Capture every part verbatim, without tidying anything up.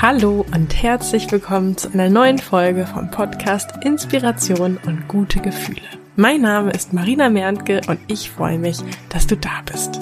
Hallo und herzlich willkommen zu einer neuen Folge vom Podcast Inspiration und gute Gefühle. Mein Name ist Marina Merntke und ich freue mich, dass du da bist.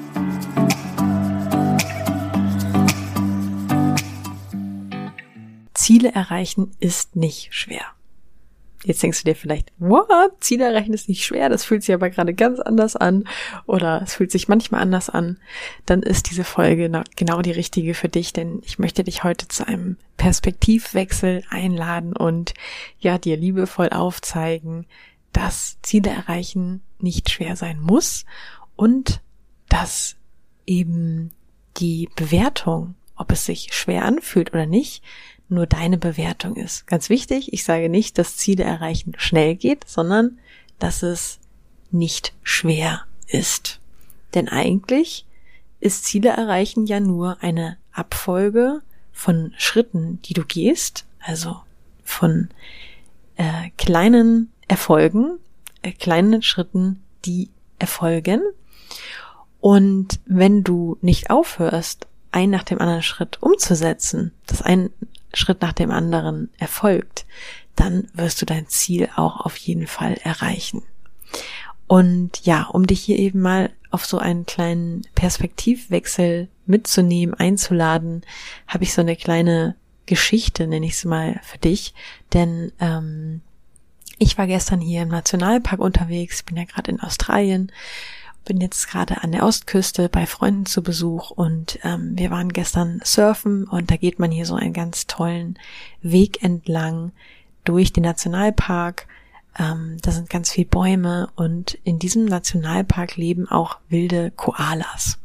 Ziele erreichen ist nicht schwer. Jetzt denkst du dir vielleicht, what? Ziele erreichen ist nicht schwer, das fühlt sich aber gerade ganz anders an oder es fühlt sich manchmal anders an. Dann ist diese Folge genau die richtige für dich, denn ich möchte dich heute zu einem Perspektivwechsel einladen und ja, dir liebevoll aufzeigen, dass Ziele erreichen nicht schwer sein muss und dass eben die Bewertung, ob es sich schwer anfühlt oder nicht, nur deine Bewertung ist. Ganz wichtig, ich sage nicht, dass Ziele erreichen schnell geht, sondern dass es nicht schwer ist. Denn eigentlich ist Ziele erreichen ja nur eine Abfolge von Schritten, die du gehst, also von äh, kleinen Erfolgen, äh, kleinen Schritten, die erfolgen. Und wenn du nicht aufhörst, einen nach dem anderen Schritt umzusetzen, das ein Schritt nach dem anderen erfolgt, dann wirst du dein Ziel auch auf jeden Fall erreichen. Und ja, um dich hier eben mal auf so einen kleinen Perspektivwechsel mitzunehmen, einzuladen, habe ich so eine kleine Geschichte, nenne ich es mal, für dich. Denn ähm, ich war gestern hier im Nationalpark unterwegs, bin ja gerade in Australien, bin jetzt gerade an der Ostküste bei Freunden zu Besuch und ähm, wir waren gestern surfen und da geht man hier so einen ganz tollen Weg entlang durch den Nationalpark. Ähm, da sind ganz viele Bäume und in diesem Nationalpark leben auch wilde Koalas.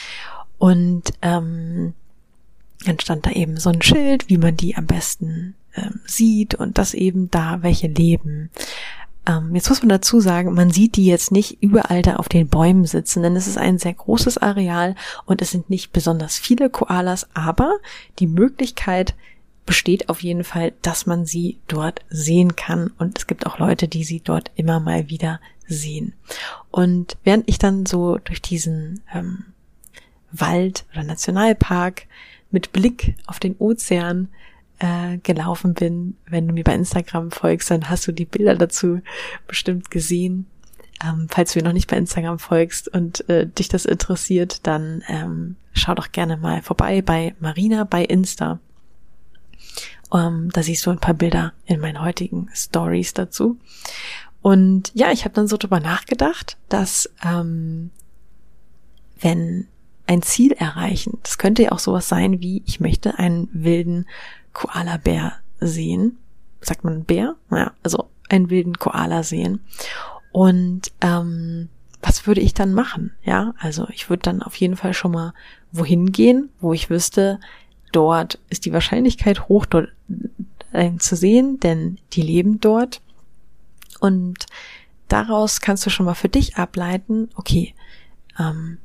Und ähm, dann stand da eben so ein Schild, wie man die am besten ähm, sieht und dass eben da welche leben. Ähm, jetzt muss man dazu sagen, man sieht die jetzt nicht überall da auf den Bäumen sitzen, denn es ist ein sehr großes Areal und es sind nicht besonders viele Koalas, aber die Möglichkeit besteht auf jeden Fall, dass man sie dort sehen kann und es gibt auch Leute, die sie dort immer mal wieder sehen. Und während ich dann so durch diesen ähm, Wald oder Nationalpark mit Blick auf den Ozean äh, gelaufen bin, wenn du mir bei Instagram folgst, dann hast du die Bilder dazu bestimmt gesehen. Ähm, falls du mir noch nicht bei Instagram folgst und äh, dich das interessiert, dann ähm, schau doch gerne mal vorbei bei Marina bei Insta. Um, da siehst du ein paar Bilder in meinen heutigen Stories dazu. Und ja, ich habe dann so drüber nachgedacht, dass ähm, wenn ein Ziel erreichen, das könnte ja auch sowas sein wie, ich möchte einen wilden Koala-Bär sehen. Sagt man Bär? Naja, also einen wilden Koala sehen. Und ähm, was würde ich dann machen? Ja, also ich würde dann auf jeden Fall schon mal wohin gehen, wo ich wüsste, dort ist die Wahrscheinlichkeit hoch, dort einen zu sehen, denn die leben dort. Und daraus kannst du schon mal für dich ableiten, okay, ähm,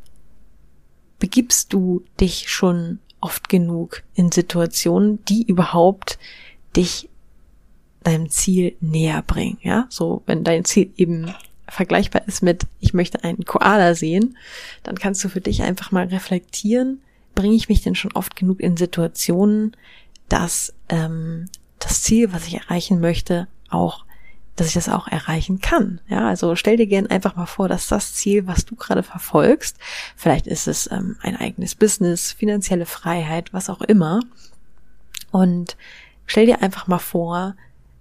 begibst du dich schon oft genug in Situationen, die überhaupt dich deinem Ziel näher bringen, ja, so wenn dein Ziel eben vergleichbar ist mit, ich möchte einen Koala sehen, dann kannst du für dich einfach mal reflektieren, bringe ich mich denn schon oft genug in Situationen, dass ähm, das Ziel, was ich erreichen möchte, auch dass ich das auch erreichen kann. Ja, also stell dir gerne einfach mal vor, dass das Ziel, was du gerade verfolgst, vielleicht ist es ähm, ein eigenes Business, finanzielle Freiheit, was auch immer. Und stell dir einfach mal vor,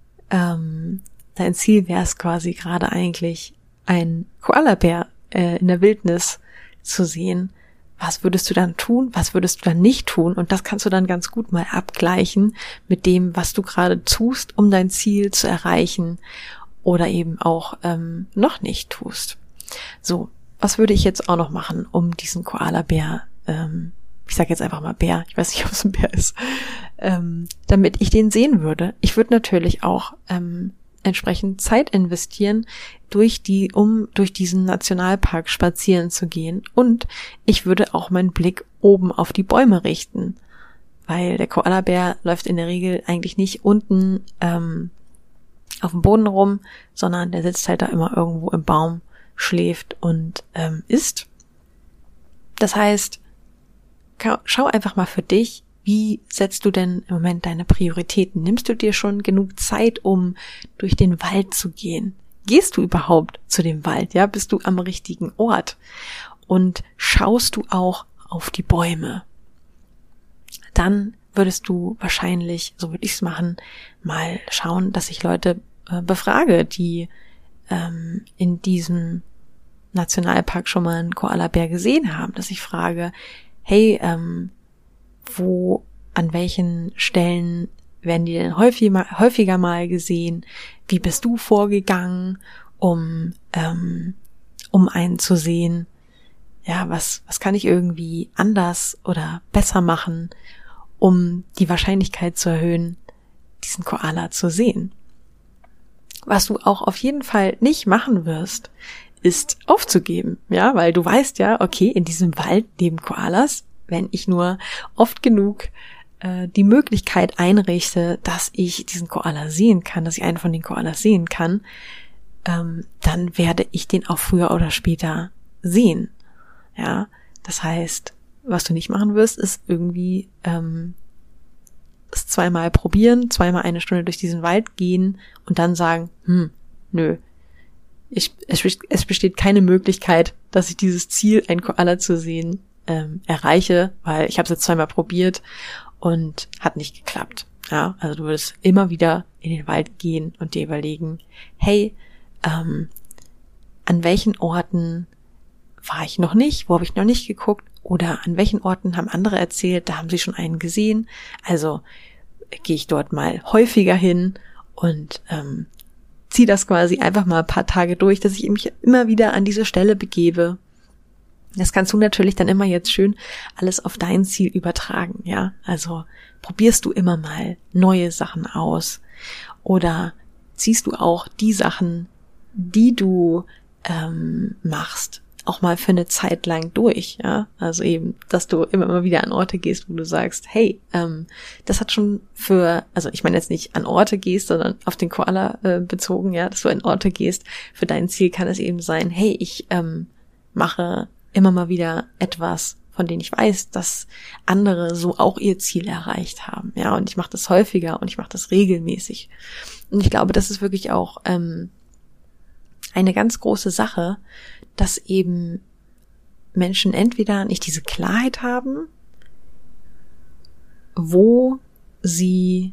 ähm, dein Ziel wäre es quasi gerade eigentlich, ein Koalabär äh, in der Wildnis zu sehen. Was würdest du dann tun? Was würdest du dann nicht tun? Und das kannst du dann ganz gut mal abgleichen mit dem, was du gerade tust, um dein Ziel zu erreichen oder eben auch ähm, noch nicht tust. So, was würde ich jetzt auch noch machen, um diesen Koalabär, ähm, ich sage jetzt einfach mal Bär, ich weiß nicht, ob es ein Bär ist, ähm, damit ich den sehen würde? Ich würde natürlich auch ähm, entsprechend Zeit investieren, durch die, um durch diesen Nationalpark spazieren zu gehen. Und ich würde auch meinen Blick oben auf die Bäume richten, weil der Koalabär läuft in der Regel eigentlich nicht unten ähm, auf dem Boden rum, sondern der sitzt halt da immer irgendwo im Baum, schläft und ähm, isst. Das heißt, schau einfach mal für dich, Wie setzt du denn im Moment deine Prioritäten? Nimmst du dir schon genug Zeit, um durch den Wald zu gehen? Gehst du überhaupt zu dem Wald? Ja, bist du am richtigen Ort? Und schaust du auch auf die Bäume? Dann würdest du wahrscheinlich, so würde ich es machen, mal schauen, dass ich Leute äh, befrage, die ähm, in diesem Nationalpark schon mal einen Koalabär gesehen haben, dass ich frage, hey, ähm, wo, an welchen Stellen werden die denn häufig mal, häufiger mal gesehen? Wie bist du vorgegangen, um ähm, um einen zu sehen? Ja, was was kann ich irgendwie anders oder besser machen, um die Wahrscheinlichkeit zu erhöhen, diesen Koala zu sehen? Was du auch auf jeden Fall nicht machen wirst, ist aufzugeben, ja, weil du weißt ja, okay, in diesem Wald leben Koalas, wenn ich nur oft genug äh, die Möglichkeit einrichte, dass ich diesen Koala sehen kann, dass ich einen von den Koalas sehen kann, ähm, dann werde ich den auch früher oder später sehen, ja. Das heißt, was du nicht machen wirst, ist irgendwie ähm, es zweimal probieren, zweimal eine Stunde durch diesen Wald gehen und dann sagen, hm, nö, ich, es, es besteht keine Möglichkeit, dass ich dieses Ziel, einen Koala zu sehen, ähm, erreiche, weil ich habe es jetzt zweimal probiert und hat nicht geklappt. Ja, also du würdest immer wieder in den Wald gehen und dir überlegen, hey, ähm, an welchen Orten war ich noch nicht, wo habe ich noch nicht geguckt oder an welchen Orten haben andere erzählt, da haben sie schon einen gesehen, also gehe ich dort mal häufiger hin und ähm, ziehe das quasi einfach mal ein paar Tage durch, dass ich mich immer wieder an diese Stelle begebe. Das kannst du natürlich dann immer jetzt schön alles auf dein Ziel übertragen, ja. Also probierst du immer mal neue Sachen aus oder ziehst du auch die Sachen, die du ähm, machst, auch mal für eine Zeit lang durch, ja. Also eben, dass du immer mal wieder an Orte gehst, wo du sagst, hey, ähm, das hat schon für, also ich meine jetzt nicht an Orte gehst, sondern auf den Koala äh, bezogen, ja, dass du an Orte gehst. Für dein Ziel kann es eben sein, hey, ich ähm, mache immer mal wieder etwas, von denen ich weiß, dass andere so auch ihr Ziel erreicht haben, ja. Und ich mache das häufiger und ich mache das regelmäßig. Und ich glaube, das ist wirklich auch ähm, eine ganz große Sache, dass eben Menschen entweder nicht diese Klarheit haben, wo sie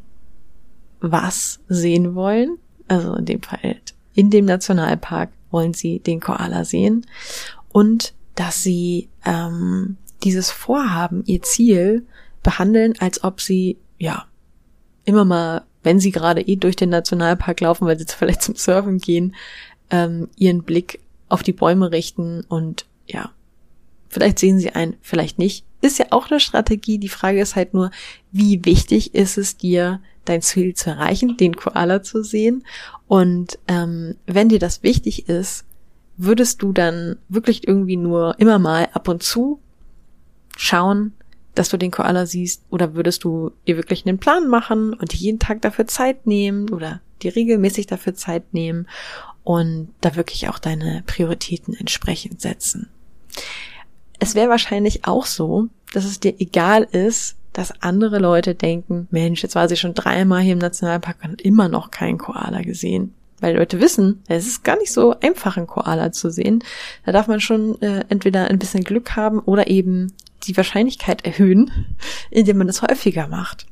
was sehen wollen, also in dem Fall in dem Nationalpark wollen sie den Koala sehen, und dass sie ähm, dieses Vorhaben, ihr Ziel, behandeln, als ob sie, ja, immer mal, wenn sie gerade eh durch den Nationalpark laufen, weil sie jetzt vielleicht zum Surfen gehen, ähm, ihren Blick auf die Bäume richten und ja, vielleicht sehen sie einen, vielleicht nicht. Ist ja auch eine Strategie. Die Frage ist halt nur, wie wichtig ist es dir, dein Ziel zu erreichen, den Koala zu sehen? Und ähm, wenn dir das wichtig ist, würdest du dann wirklich irgendwie nur immer mal ab und zu schauen, dass du den Koala siehst, oder würdest du dir wirklich einen Plan machen und jeden Tag dafür Zeit nehmen oder dir regelmäßig dafür Zeit nehmen und da wirklich auch deine Prioritäten entsprechend setzen? Es wäre wahrscheinlich auch so, dass es dir egal ist, dass andere Leute denken, Mensch, jetzt war sie schon dreimal hier im Nationalpark und hat immer noch keinen Koala gesehen. Weil Leute wissen, es ist gar nicht so einfach, einen Koala zu sehen. Da darf man schon äh, entweder ein bisschen Glück haben oder eben die Wahrscheinlichkeit erhöhen, indem man das häufiger macht.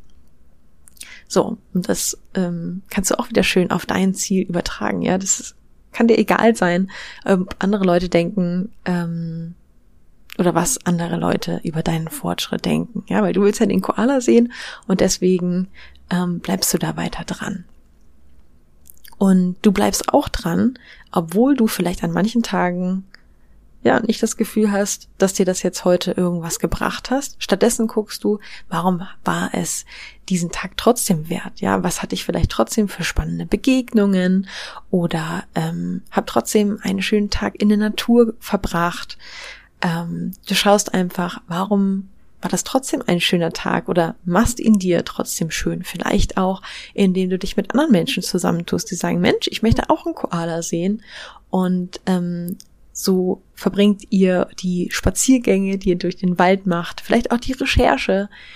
So, und das ähm, kannst du auch wieder schön auf dein Ziel übertragen. Ja, das ist, kann dir egal sein, ob andere Leute denken, ähm, oder was andere Leute über deinen Fortschritt denken. Ja, weil du willst ja den Koala sehen und deswegen ähm, bleibst du da weiter dran. Und du bleibst auch dran, obwohl du vielleicht an manchen Tagen ja nicht das Gefühl hast, dass dir das jetzt heute irgendwas gebracht hast. Stattdessen guckst du, warum war es diesen Tag trotzdem wert? Ja, was hatte ich vielleicht trotzdem für spannende Begegnungen oder ähm, habe trotzdem einen schönen Tag in der Natur verbracht. Ähm, du schaust einfach, warum war das trotzdem ein schöner Tag oder machst ihn dir trotzdem schön. Vielleicht auch, indem du dich mit anderen Menschen zusammentust, die sagen, Mensch, ich möchte auch einen Koala sehen. Und ähm, so verbringt ihr die Spaziergänge, die ihr durch den Wald macht, vielleicht auch die Recherche.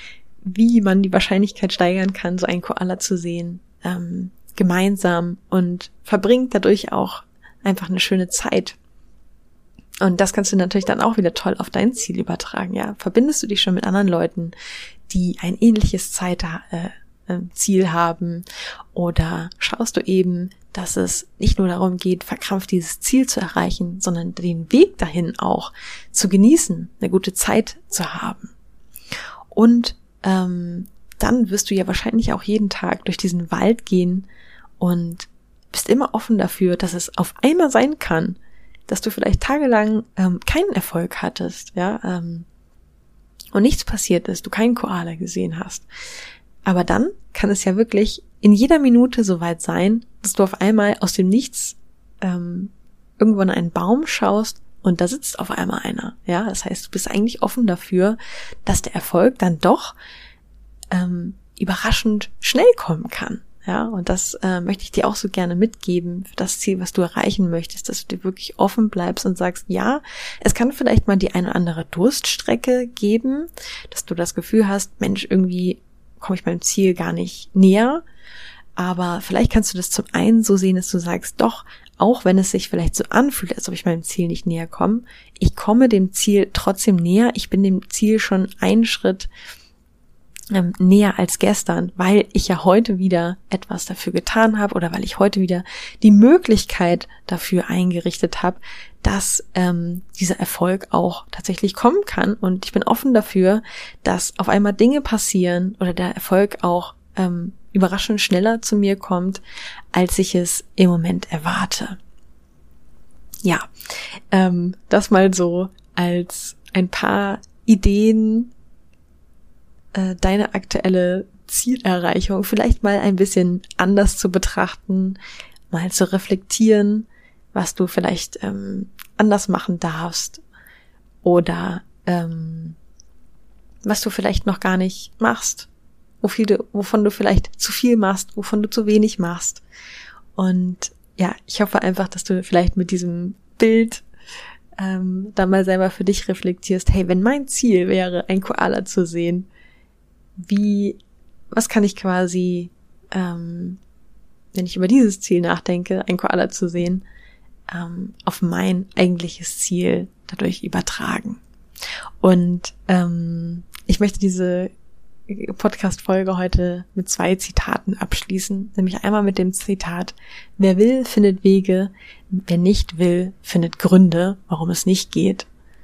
wie man die Wahrscheinlichkeit steigern kann, so einen Koala zu sehen, ähm, gemeinsam, und verbringt dadurch auch einfach eine schöne Zeit. Und das kannst du natürlich dann auch wieder toll auf dein Ziel übertragen. Ja, verbindest du dich schon mit anderen Leuten, die ein ähnliches Zeit, äh, äh, Ziel haben, oder schaust du eben, dass es nicht nur darum geht, verkrampft dieses Ziel zu erreichen, sondern den Weg dahin auch zu genießen, eine gute Zeit zu haben. Und ähm, dann wirst du ja wahrscheinlich auch jeden Tag durch diesen Wald gehen und bist immer offen dafür, dass es auf einmal sein kann, dass du vielleicht tagelang ähm, keinen Erfolg hattest, ja, ähm, und nichts passiert ist, du keinen Koala gesehen hast. Aber dann kann es ja wirklich in jeder Minute soweit sein, dass du auf einmal aus dem Nichts ähm, irgendwo an einen Baum schaust und da sitzt auf einmal einer. Ja, das heißt, du bist eigentlich offen dafür, dass der Erfolg dann doch ähm, überraschend schnell kommen kann. Ja, und das äh, möchte ich dir auch so gerne mitgeben für das Ziel, was du erreichen möchtest, dass du dir wirklich offen bleibst und sagst, ja, es kann vielleicht mal die eine oder andere Durststrecke geben, dass du das Gefühl hast, Mensch, irgendwie komme ich meinem Ziel gar nicht näher. Aber vielleicht kannst du das zum einen so sehen, dass du sagst, doch, auch wenn es sich vielleicht so anfühlt, als ob ich meinem Ziel nicht näher komme, ich komme dem Ziel trotzdem näher. Ich bin dem Ziel schon einen Schritt ähm, näher als gestern, weil ich ja heute wieder etwas dafür getan habe oder weil ich heute wieder die Möglichkeit dafür eingerichtet habe, dass ähm, dieser Erfolg auch tatsächlich kommen kann. Und ich bin offen dafür, dass auf einmal Dinge passieren oder der Erfolg auch ähm, überraschend schneller zu mir kommt, als ich es im Moment erwarte. Ja, ähm, das mal so als ein paar Ideen, äh, deine aktuelle Zielerreichung vielleicht mal ein bisschen anders zu betrachten, mal zu reflektieren, was du vielleicht ähm, anders machen darfst oder ähm, was du vielleicht noch gar nicht machst, wofür du, wovon du vielleicht zu viel machst, wovon du zu wenig machst. Und ja, ich hoffe einfach, dass du vielleicht mit diesem Bild ähm, da mal selber für dich reflektierst, hey, wenn mein Ziel wäre, ein Koala zu sehen, wie, was kann ich quasi, ähm, wenn ich über dieses Ziel nachdenke, ein Koala zu sehen, ähm, auf mein eigentliches Ziel dadurch übertragen. Und ähm, ich möchte diese Podcast-Folge heute mit zwei Zitaten abschließen, nämlich einmal mit dem Zitat: Wer will, findet Wege, wer nicht will, findet Gründe, warum es nicht geht.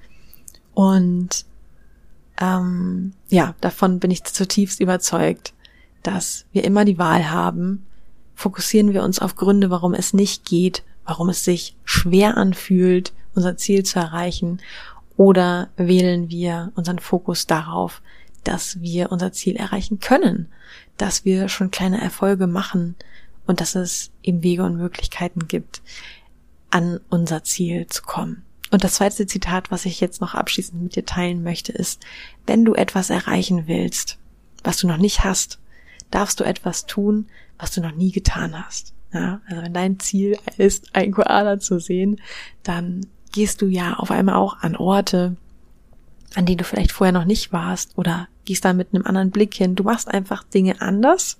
Und ähm, ja, davon bin ich zutiefst überzeugt, dass wir immer die Wahl haben. Fokussieren wir uns auf Gründe, warum es nicht geht, warum es sich schwer anfühlt, unser Ziel zu erreichen, oder wählen wir unseren Fokus darauf, dass wir unser Ziel erreichen können, dass wir schon kleine Erfolge machen und dass es eben Wege und Möglichkeiten gibt, an unser Ziel zu kommen. Und das zweite Zitat, was ich jetzt noch abschließend mit dir teilen möchte, ist: Wenn du etwas erreichen willst, was du noch nicht hast, darfst du etwas tun, was du noch nie getan hast. Ja, also wenn dein Ziel ist, ein Koala zu sehen, dann gehst du ja auf einmal auch an Orte, an denen du vielleicht vorher noch nicht warst, oder gehst da mit einem anderen Blick hin. Du machst einfach Dinge anders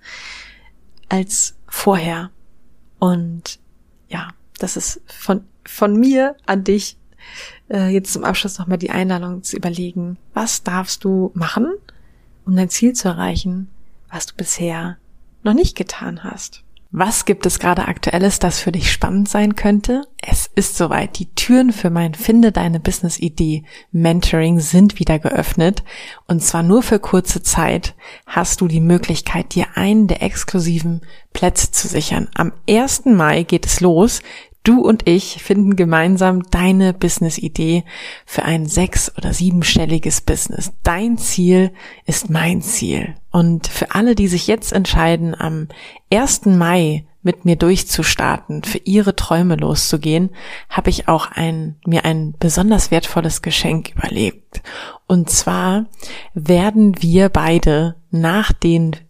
als vorher. Und ja, das ist von von mir an dich äh, jetzt zum Abschluss nochmal die Einladung zu überlegen, was darfst du machen, um dein Ziel zu erreichen, was du bisher noch nicht getan hast. Was gibt es gerade Aktuelles, das für dich spannend sein könnte? Es ist soweit. Die Türen für mein Finde deine Business-Idee Mentoring sind wieder geöffnet. Und zwar nur für kurze Zeit hast du die Möglichkeit, dir einen der exklusiven Plätze zu sichern. Am ersten Mai geht es los. Du und ich finden gemeinsam deine Business-Idee für ein sechs- oder siebenstelliges Business. Dein Ziel ist mein Ziel. Und für alle, die sich jetzt entscheiden, am ersten Mai mit mir durchzustarten, für ihre Träume loszugehen, habe ich auch ein, mir ein besonders wertvolles Geschenk überlegt. Und zwar werden wir beide nach den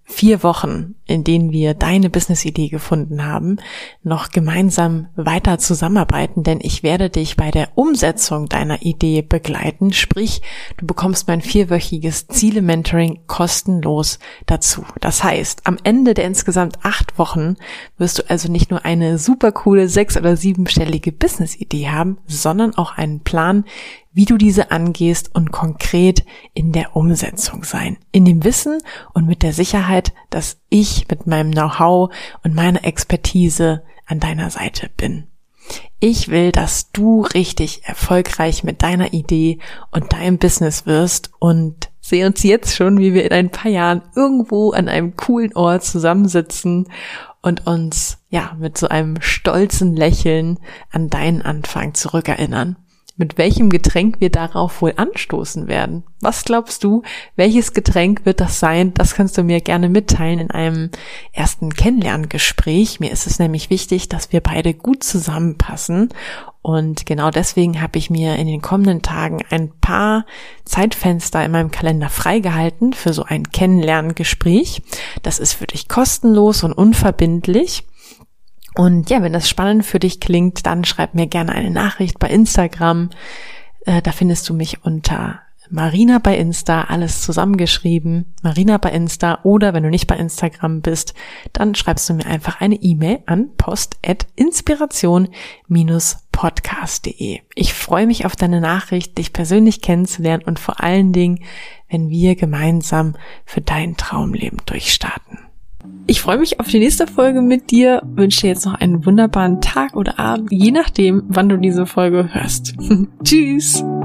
vier Wochen, in denen wir deine Business-Idee gefunden haben, noch gemeinsam weiter zusammenarbeiten, denn ich werde dich bei der Umsetzung deiner Idee begleiten, sprich, du bekommst mein vierwöchiges Ziele-Mentoring kostenlos dazu. Das heißt, am Ende der insgesamt acht Wochen wirst du also nicht nur eine super coole sechs- oder siebenstellige Business-Idee haben, sondern auch einen Plan, wie du diese angehst und konkret in der Umsetzung sein. In dem Wissen und mit der Sicherheit, dass ich mit meinem Know-how und meiner Expertise an deiner Seite bin. Ich will, dass du richtig erfolgreich mit deiner Idee und deinem Business wirst und sehe uns jetzt schon, wie wir in ein paar Jahren irgendwo an einem coolen Ort zusammensitzen und uns ja mit so einem stolzen Lächeln an deinen Anfang zurückerinnern. Mit welchem Getränk wir darauf wohl anstoßen werden? Was glaubst du, welches Getränk wird das sein? Das kannst du mir gerne mitteilen in einem ersten Kennenlerngespräch. Mir ist es nämlich wichtig, dass wir beide gut zusammenpassen. Und genau deswegen habe ich mir in den kommenden Tagen ein paar Zeitfenster in meinem Kalender freigehalten für so ein Kennenlerngespräch. Das ist für dich kostenlos und unverbindlich. Und ja, wenn das spannend für dich klingt, dann schreib mir gerne eine Nachricht bei Instagram. Äh, da findest du mich unter Marina bei Insta, alles zusammengeschrieben, Marina bei Insta. Oder wenn du nicht bei Instagram bist, dann schreibst du mir einfach eine E-Mail an post at inspiration dash podcast punkt de. Ich freue mich auf deine Nachricht, dich persönlich kennenzulernen und vor allen Dingen, wenn wir gemeinsam für dein Traumleben durchstarten. Ich freue mich auf die nächste Folge mit dir, wünsche dir jetzt noch einen wunderbaren Tag oder Abend, je nachdem, wann du diese Folge hörst. Tschüss!